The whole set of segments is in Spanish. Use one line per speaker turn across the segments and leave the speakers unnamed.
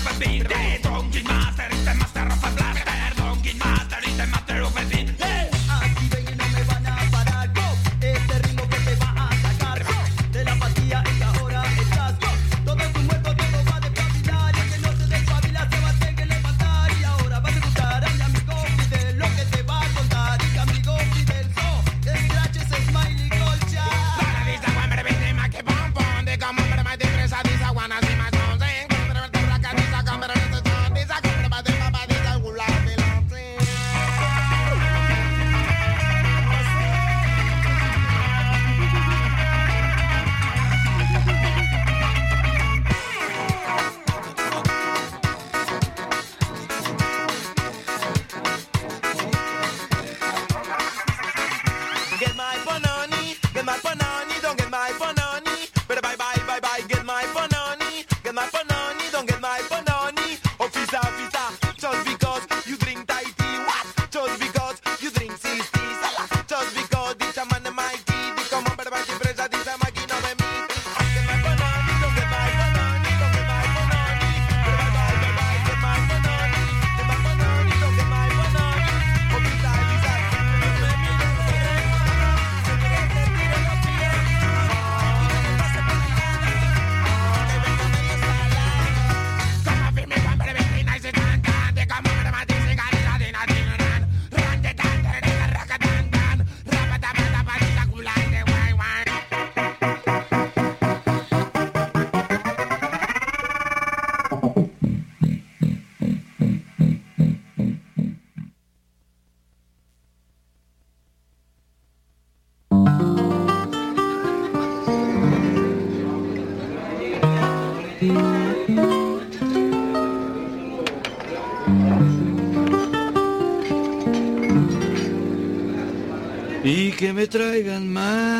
Y que me traigan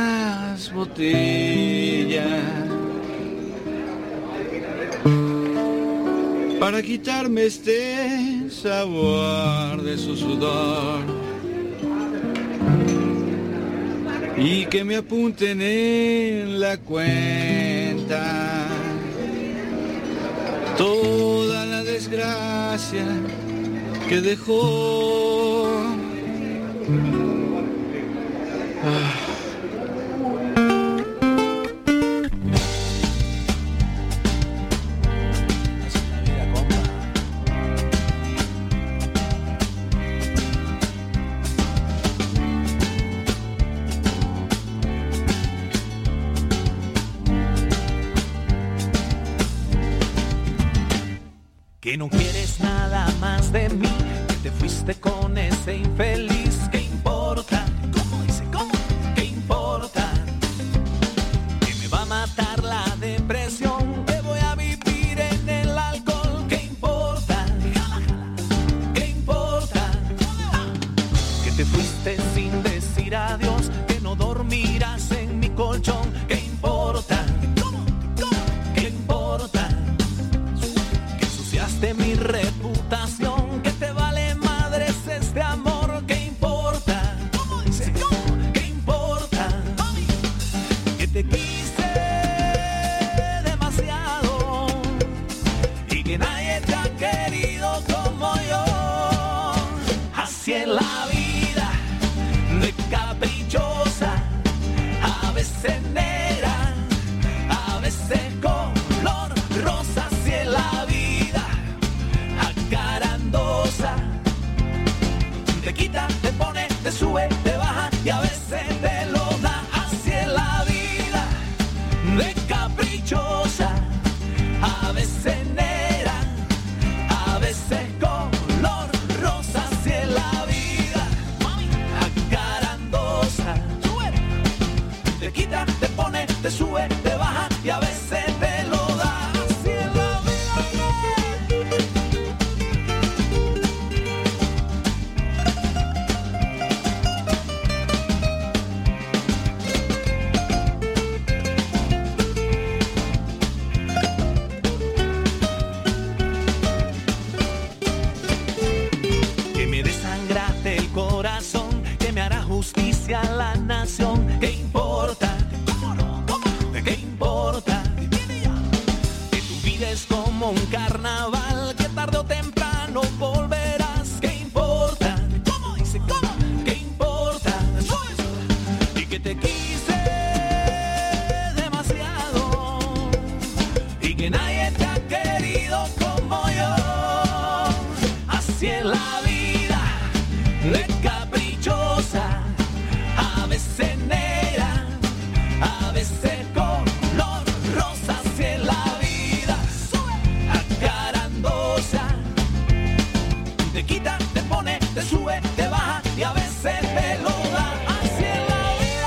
más botellas para quitarme este sabor de su sudor. Y que me apunten en la cuenta toda la desgracia que dejó.
Que no quieres nada más de mí, que te fuiste con ese infeliz. ¿Qué importa? ¿Cómo dice? ¿Cómo? ¿Qué importa? Que me va a matar la depresión, que voy a vivir en el alcohol. ¿Qué importa? ¿Qué importa? Que te fuiste sin decir adiós, que no dormirás en mi colchón. ¿Qué importa? ¿Qué importa? De mi reputación, que te vale madres este amor. ¿Qué importa? ¿Cómo dice? ¿Qué importa? Que te quise demasiado y que nadie te ha querido como yo. Así es la vida, de caprichosa, a veces negra, a veces color rosa. Así es la vida, te quita, te pone, te sube, te baja y a veces te lo da. Así es la vida, de caprichosa, a veces negra, a veces color rosa. Así es la vida, acarandosa. Te quita, te pone, te sube, te baja y a veces te lo da. Así es la vida. como un carnaval que tarde o temprano volverás. ¿Qué importa? ¿Cómo dice? ¿Cómo? ¿Qué importa? Y que te quise demasiado y que nadie te ha querido como yo. Así es la vida, de caprichosa, a veces negra, a veces color rosa. Así es la vida, acarandosa, te quita, te pone, te sube, te baja y a veces te lo da. Así es la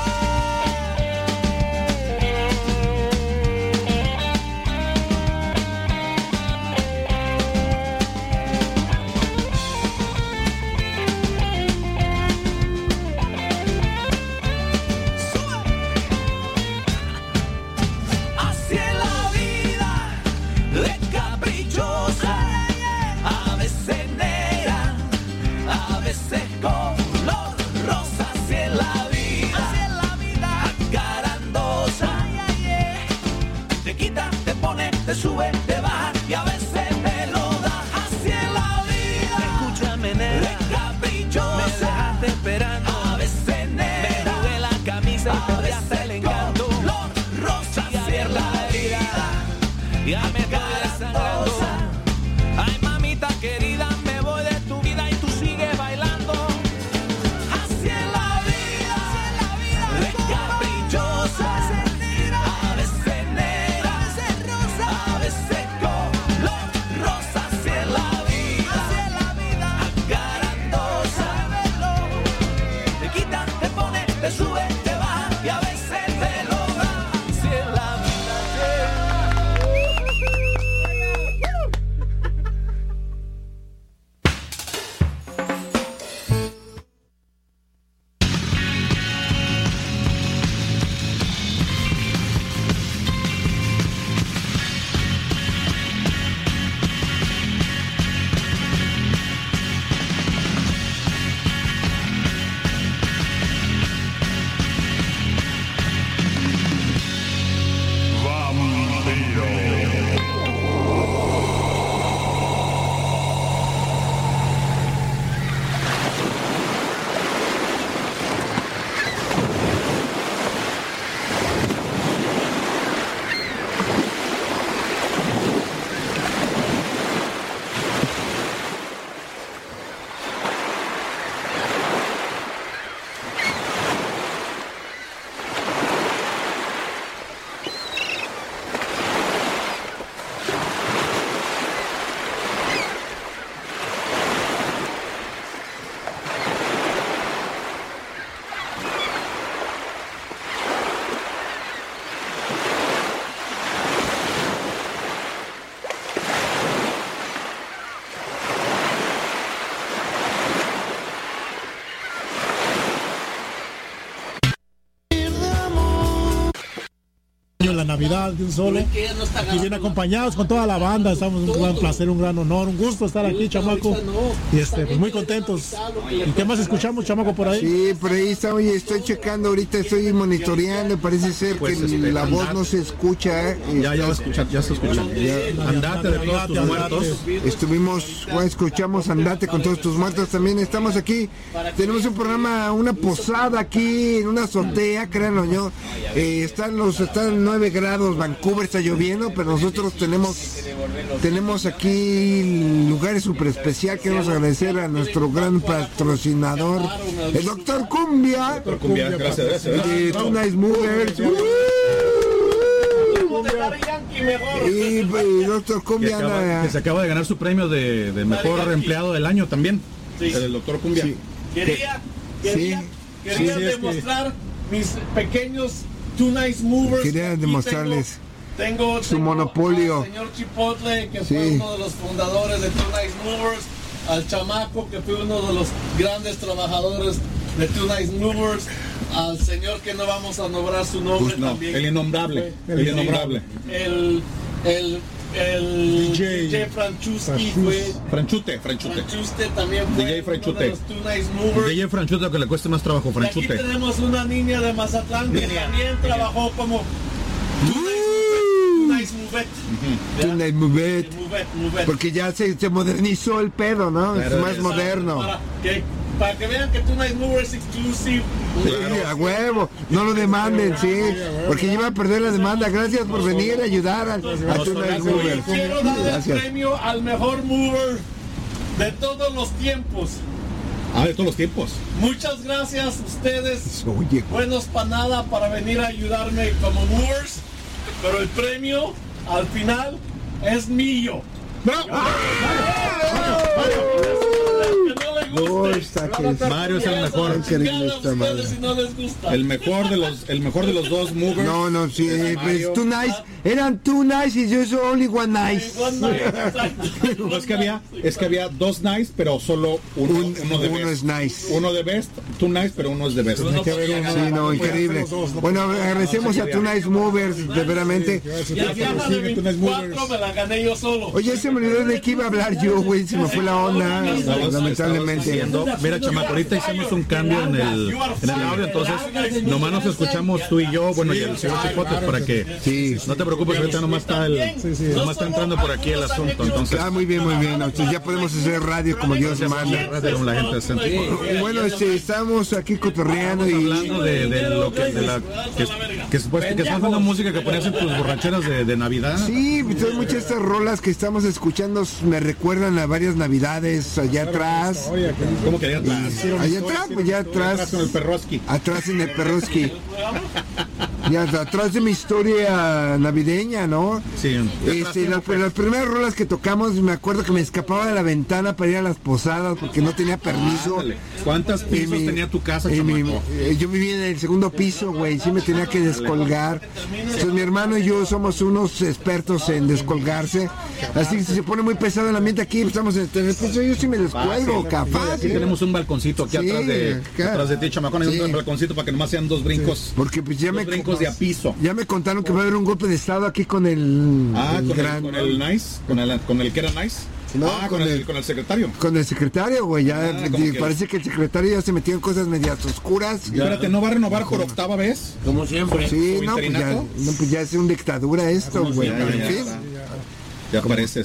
Así es la vida, de caprichosa, a veces negra, a veces color rosa. Así es la vida, acarandosa, te quita, te pone, te sube, te baja y a veces te lo da. Así es la vida, escúchame nena, de caprichosa, me dejaste esperando, a veces negra, me jugué la camisa y perdí hasta el encanto. Color rosa, así es la vida, ya me estoy desangrando. Ay mamita querida, me voy de tu vida y tú sigues bailando. Así es la vida, de caprichosa, a veces negra, a veces color rosa. Así es la vida, acarandosa, te quita, te pone, te sube, te baja y a veces te lo da. Así es la vida.
La Navidad de un solo, aquí bien acompañados con toda la banda. Estamos un gran placer, un gran honor, un gusto estar aquí, chamaco, y pues muy contentos. ¿Y qué más escuchamos, chamaco, por ahí?
Sí, por ahí está. Oye, estoy checando ahorita, estoy monitoreando, parece ser
Pues,
que la voz no se escucha.
Ya va a escuchar, ya se escucha. Andate de todos tus muertos.
Escuchamos Andate con todos tus muertos. También estamos aquí, tenemos un programa, una posada aquí en una azotea, créanlo yo. Están 9 grados, Vancouver está lloviendo, pero nosotros tenemos aquí lugares súper especial. Queremos agradecer a nuestro gran patrocinador, el Doctor Cumbia.
Doctor Cumbia, gracias.
De Two Nice Movers. Y Doctor Cumbia
que se acaba de ganar su premio de mejor empleado del año también. El Doctor Cumbia.
Sí.
Quería demostrar mis pequeños Two Nice Movers.
Quería demostrarles
tengo
su monopolio.
Al señor Chipotle, que fue uno de los fundadores de Two Nice Movers, al chamaco, que fue uno de los grandes trabajadores de Two Nice Movers, al señor que no vamos a nombrar su nombre,
No,
también.
el innombrable.
El DJ Franchuski fue.
Franchute
También fue
DJ Franchute.
uno de los Two Nice Movers.
DJ Franchute, que le cueste más trabajo,
Y aquí
Franchute.
tenemos una niña de Mazatlán que también trabajó como Two Nice
Tonight Move It. Porque ya se modernizó el pedo, ¿no?
Claro,
es más moderno.
Para que vean que Tonight Mover es exclusive.
Sí, a huevo, no lo demanden, sí, porque iba a perder la demanda. Gracias por venir a ayudar a Tonight Mover.
Quiero dar el
Gracias.
premio al mejor mover de todos los tiempos.
De todos los tiempos.
Muchas gracias a ustedes.
Oye,
Buenos para nada para venir a ayudarme como movers, pero el premio al final es mío.
Mario es el mejor. El mejor de los dos movers.
no, sí, pues Too Nice, eran Too Nice y yo soy only one nice.
No, es que había dos nice, pero solo uno de
Uno
best.
es nice.
Uno de best, Too Nice, pero uno es de best.
Sí, no, increíble. Bueno, agradecemos a Too Nice Movers, de veramente.
Y al final de 24 me la gané yo solo.
Oye, se me olvidó de qué iba a hablar yo, güey, se me fue la onda, lamentablemente.
Mira, chamaco, ahorita hicimos un cambio en el audio, entonces nomás nos escuchamos tú y yo, bueno, y el señor Chipotes, para que no te preocupes, ahorita nomás está entrando por aquí el asunto, entonces.
Muy bien, entonces ya podemos hacer radio como Dios manda.
La gente se
Bueno, estamos aquí cotorreando y
hablando de lo que estás haciendo música que ponías en tus borracheras de Navidad.
sí, pues muchas de estas rolas que estamos escuchando me recuerdan a varias Navidades allá atrás.
¿Cómo que allá atrás?
Allá atrás, pues ya atrás.
Con el Perroski.
Atrás en el Perroski. Ya atrás de mi historia navideña, ¿no?
Sí.
Las primeras rolas que tocamos, me acuerdo que me escapaba de la ventana para ir a las posadas porque no tenía permiso.
Ándale. ¿Cuántos pisos tenía tu casa,
Yo
chamaco?
vivía en el segundo piso, güey, sí me tenía que descolgar. Entonces mi hermano y yo somos unos expertos en descolgarse. Así que si se pone muy pesado el ambiente aquí, estamos en el piso, yo sí me descuelgo, capaz.
Aquí tenemos un balconcito aquí
Sí,
atrás de ti, chamacón, hay
Sí.
un balconcito para que nomás sean dos brincos.
Porque pues ya
Dos brincos de a piso.
ya me contaron que va a haber un golpe de estado aquí con el
Con el Nice, con el que era Nice.
No,
con el secretario.
Con el secretario, güey, ya
como que-
parece que el secretario ya se metió en cosas medias oscuras.
Espérate, ¿no va a renovar por octava vez?
Como siempre.
Sí,
¿Su
no, pues ya,
interinato?
pues ya es una dictadura esto, güey.
Ya,
En
ya,
fin,
Ya parece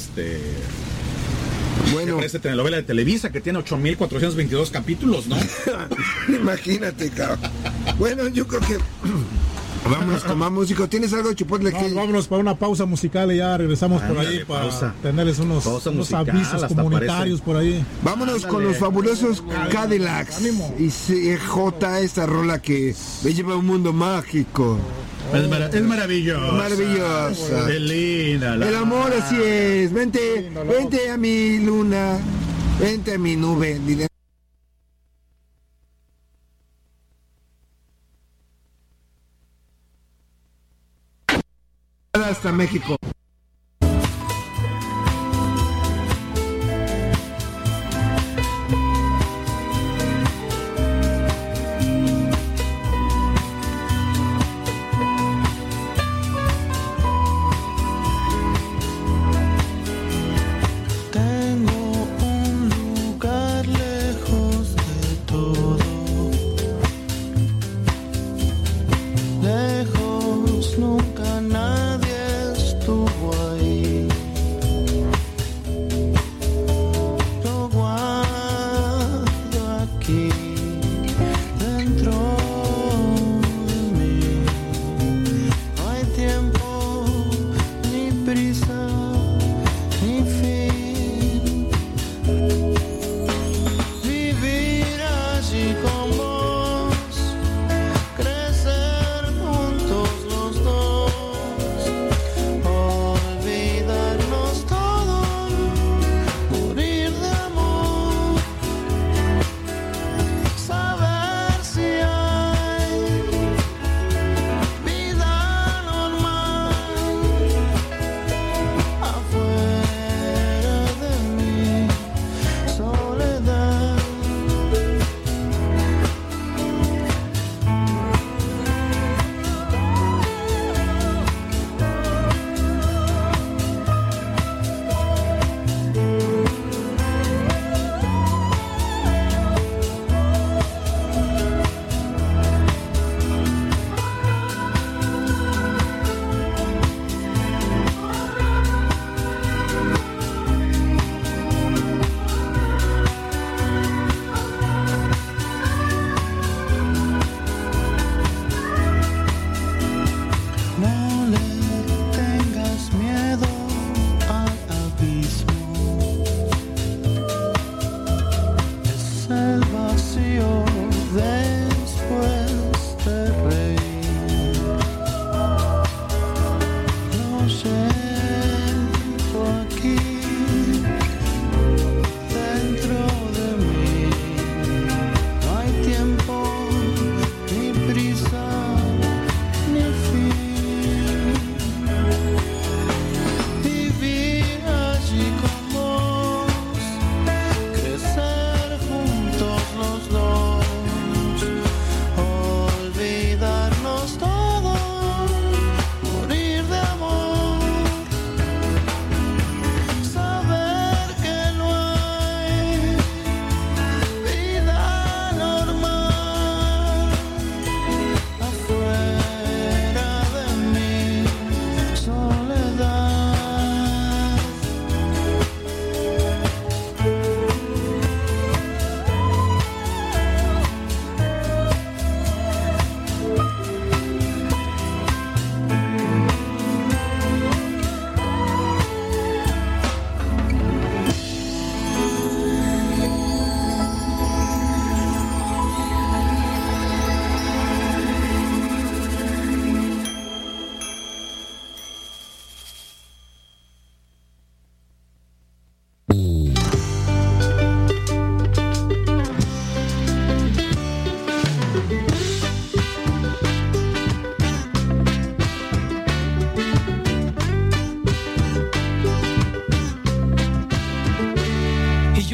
bueno,
parece telenovela de Televisa que tiene 8,422 capítulos, ¿no?
imagínate, cabrón. Bueno, yo creo que vámonos con más música. ¿Tienes algo, Chipotle? Que...
Vámonos para una pausa musical y ya regresamos por
Ándale,
ahí para
pausa.
tenerles unos
musical,
avisos
hasta
comunitarios por ahí.
Vámonos con los fabulosos Cadillacs y CJ, esta rola que me lleva a un mundo mágico.
Es maravilloso.
Maravillosa.
Qué linda.
El amor así es. Vente a mi luna, vente a mi nube. Dile. Hasta México.
Tengo un lugar lejos de todo, lejos nunca nadie estuvo.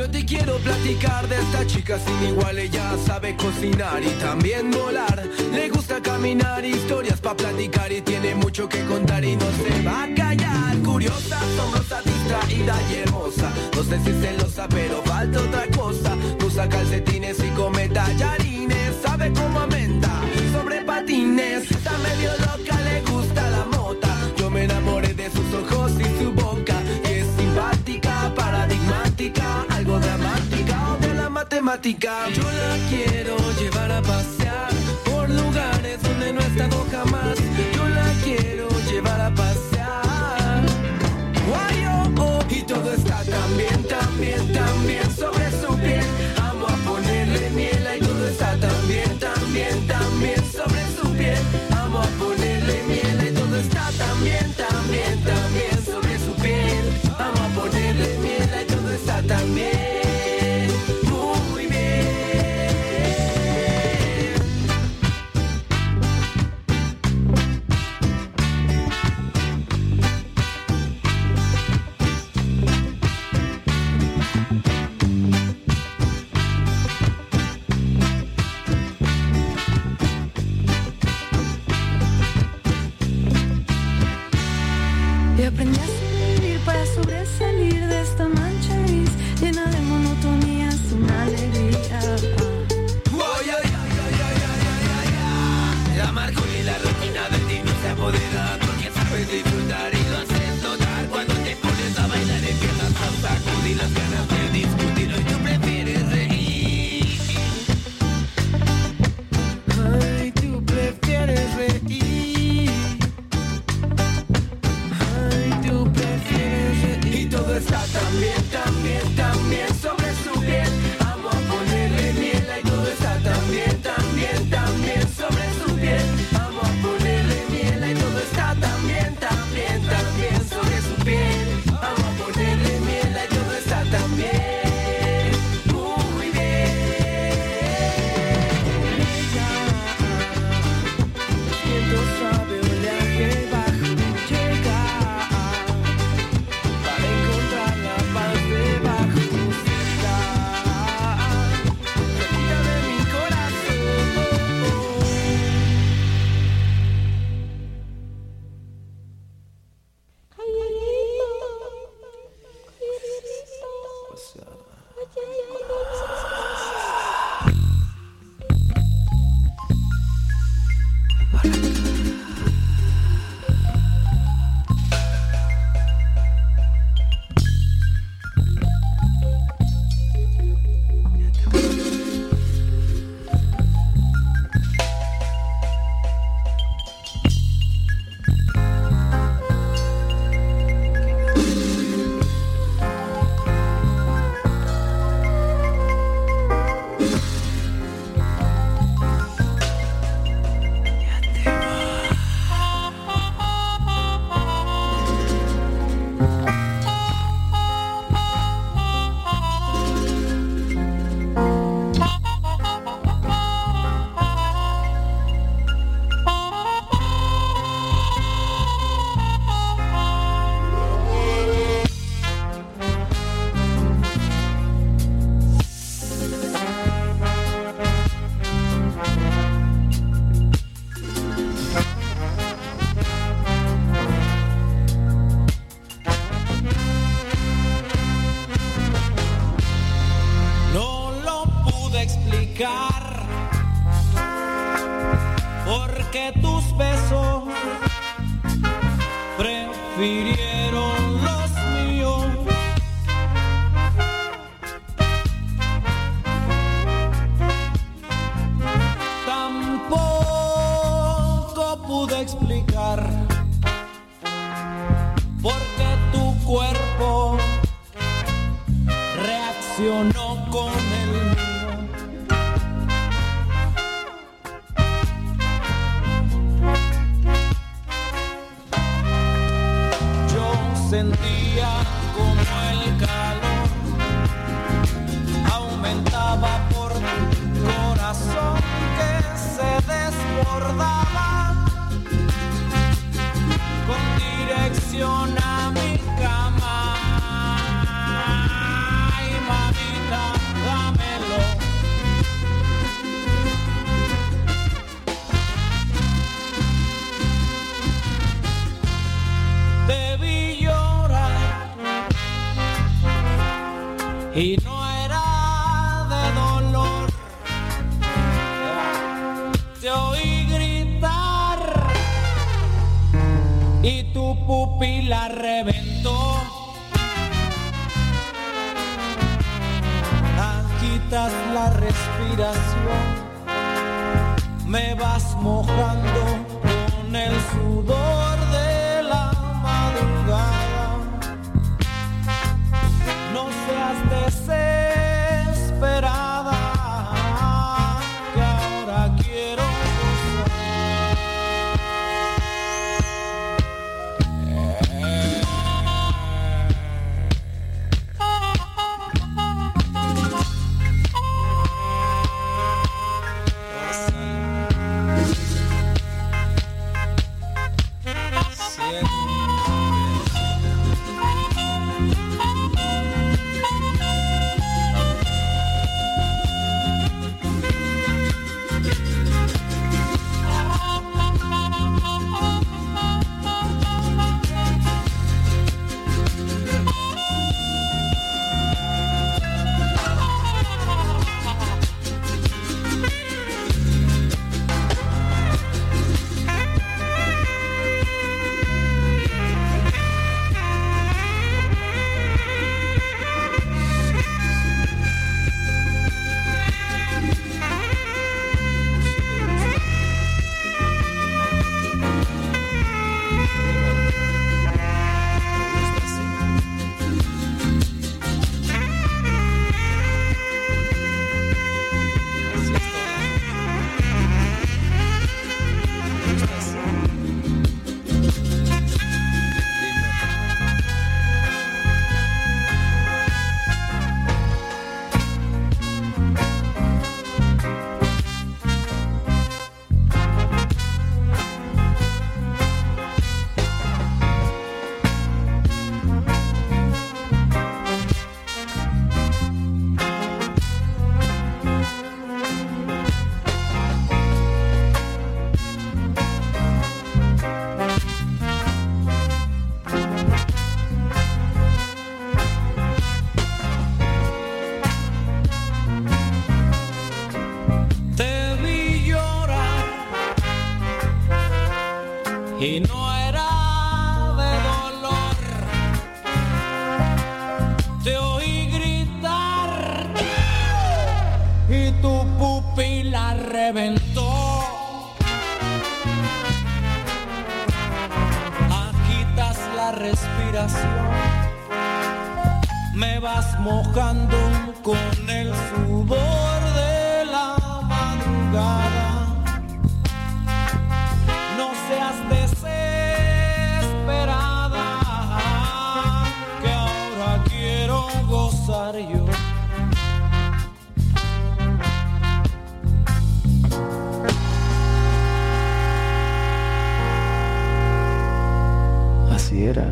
Yo te quiero platicar de esta chica sin igual. Ella sabe cocinar y también volar. Le gusta caminar, historias pa' platicar y tiene mucho que contar y no se va a callar. Curiosa, asombrosa, distraída y hermosa. No sé si es celosa, pero falta otra cosa. Usa calcetines y come tallarines. Sabe cómo aumenta sobre patines. Está medio loca, le gusta la mota. Yo me enamoré de sus ojos y su boca. Y es simpática, paradigmática, algo dramática o de la matemática. Yo la quiero llevar a pasear por lugares donde no he estado jamás. Yo la quiero llevar a pasear. Guay, oh, oh. Y todo está tan bien, tan bien, tan bien sobre su piel. Amo a ponerle miel y todo está tan bien, tan bien, tan bien sobre su piel. Amo a ponerle miel y todo está tan bien, tan bien, tan bien sobre su piel. Amo a ponerle miel y todo está tan bien, muy bien.
Y aprendí a sonreír para sobresalir de esta mancha gris llena de monotonía sin alegría.
La amargura y la rutina de ti no se apodera, porque sabes disfrutar y lo haces notar. Cuando te pones a bailar empiezas a sacudir las ganas de discutir. Hoy tú prefieres reír. Ay, tú prefieres reír. Ay, tú prefieres reír. Y todo está tan bien, tan bien, tan bien sobre su piel. Amo a ponerle miel y todo está tan bien, tan bien, tan bien sobre su piel. Amo a ponerle miel y todo está tan bien, tan bien, tan bien sobre su piel. Amo a ponerle miel y todo está tan bien, muy bien. Siento suave oleaje bajo llegar para encontrar la paz debajo cerca, cerquita de mi corazón. No lo pude explicar, porque tus besos prefirieron los míos. Tampoco pude explicar por qué tu cuerpo reaccionó con el mío. Yo sentía como el calor aumentaba por tu corazón que se desbordaba con dirección a mi cama. Ay, mami.
y no era de dolor. Te oí gritar y tu pupila reventó. Agitas la respiración, me vas mojando con el sudor de la madrugada. No seas desesperada, que ahora quiero y no era de dolor. Te oí gritar y tu pupila reventó. Agitas la respiración, me vas mojando con el sudor de la madrugada. No seas desesperada, que ahora quiero gozar yo.
Así era.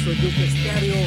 esto es Yuke Stereo.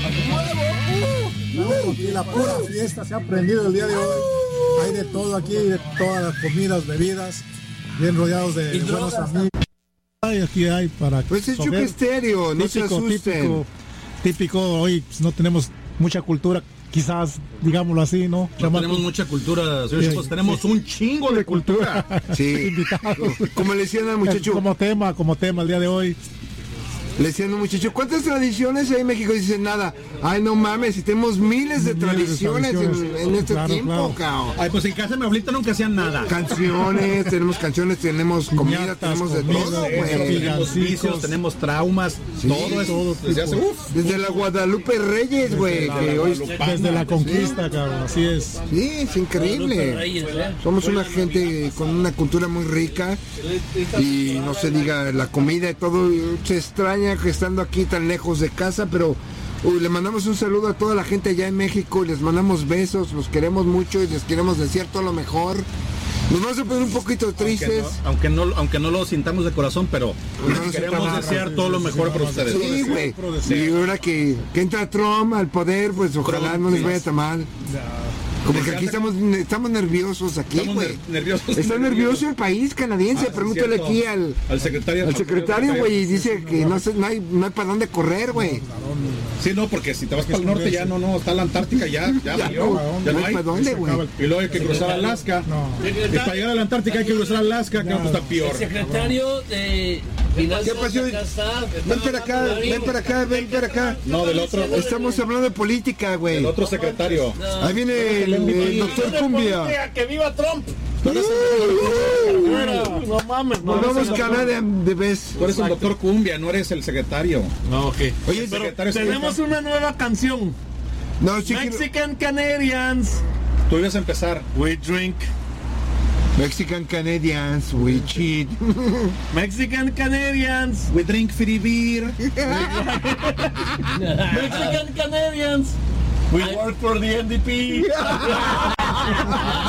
Aquí la pura fiesta se ha prendido el día de hoy. Hay de todo aquí, de todas las comidas, bebidas, bien rodeados de buenos amigos. Aquí hay para...
Pues es Yuke Stereo, no se asusten.
Típico, hoy pues, no tenemos mucha cultura, quizás, digámoslo así, ¿no?
No tenemos mucha cultura, señor Chicos, tenemos un chingo de cultura.
Sí, invitados. Como le decían al muchacho.
Como tema el día de hoy.
Le decían a un muchacho, ¿cuántas tradiciones hay en México? Y dicen, nada. Ay, no mames, si tenemos miles de tradiciones en este tiempo, cabrón.
Ay, pues en casa de mi abuelita nunca hacían nada.
Canciones, tenemos comida, tenemos de todo, güey.
Tenemos vicios, tenemos traumas,
sí,
todo.
Desde la Guadalupe Reyes, güey.
Desde la conquista, cabrón, así es.
Sí, es increíble. Somos una gente con una cultura muy rica. Y no se diga la comida y todo, se extraña que estando aquí tan lejos de casa, pero le mandamos un saludo a toda la gente allá en México, les mandamos besos, los queremos mucho y les queremos decir todo lo mejor. Nos vamos a poner un poquito tristes.
Aunque no lo sintamos de corazón, pero queremos desear todo lo mejor para ustedes.
Sí, güey. Y ahora que entra Trump al poder, pues ojalá no les vaya tan mal. Como que aquí estamos nerviosos aquí, güey. Está nervioso el país canadiense. Pregúntale aquí al secretario, güey, y dice que no hay para dónde correr, güey.
Sí, no, porque si te vas para el norte ya no, está la Antártica, ya valió. Ya no hay
para dónde, güey.
Y luego hay que cruzar Alaska. Y para llegar a la Antártica hay que cruzar Alaska, que está peor.
El secretario de...
¿Qué pasó? Ven para acá.
No, del otro.
Estamos hablando de política, güey.
El otro secretario.
Ahí viene el doctor Cumbia.
¡Que viva Trump!
No mames, no.
Volvamos Canadá de vez.
Tú eres el doctor Cumbia, no eres el secretario.
No, ok.
Oye,
pero tenemos una nueva canción.
No, sí,
Mexican Canadians.
Tú ibas a empezar.
We drink.
Mexican Canadians, we cheat.
Mexican Canadians.
We drink free beer.
Mexican Canadians. We work for the NDP.